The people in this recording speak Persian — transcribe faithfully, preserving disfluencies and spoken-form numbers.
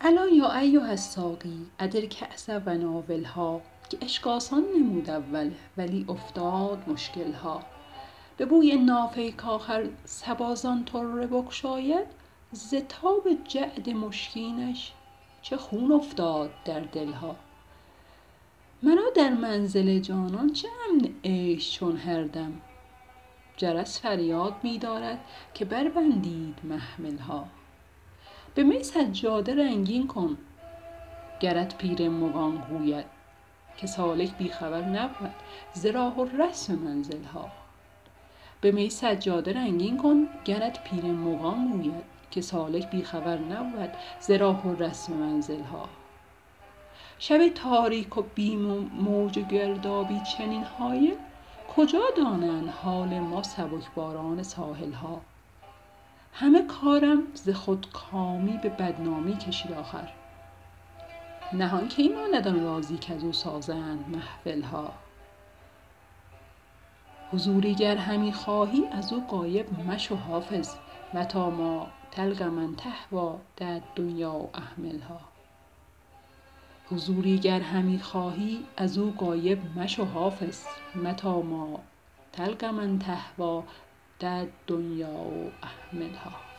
الا یا ایها الساقی ادر کأس و ناولها، که عشق آسان نمود اول ولی افتاد مشکلها. به بوی نافه کآخر صبا زان طره بگشاید، ز تاب جعد مشکینش چه خون افتاد در دلها. مرا در منزل جانان چه امن عیش چون هر دم، جرس فریاد می دارد که بربندید محملها. به می سجاده رنگین کن گرت پیر مغان گوید، که سالک بی خبر نبود ز راه و رسم منزلها. به می سجاده رنگین کن گرت پیر مغان گوید، که سالک بی خبر نبود ز راه و رسم منزلها. شب تاریک و بی موج و گردابی چنین هایل، کجا دانند حال ما سبکباران ساحلها. همه کارم ز خودکامی به بدنامی کشید آخر، نهان کی ماند آن رازی کزو سازند محفلها. حضوری گر همی خواهی ازو غایب مشو حافظ، متی ما تلق من تهوی دع الدنیا و اهملها. حضوری گر همی خواهی ازو غایب مشو حافظ، متی ما تلق من تهوی دع الدنیا و اهملها.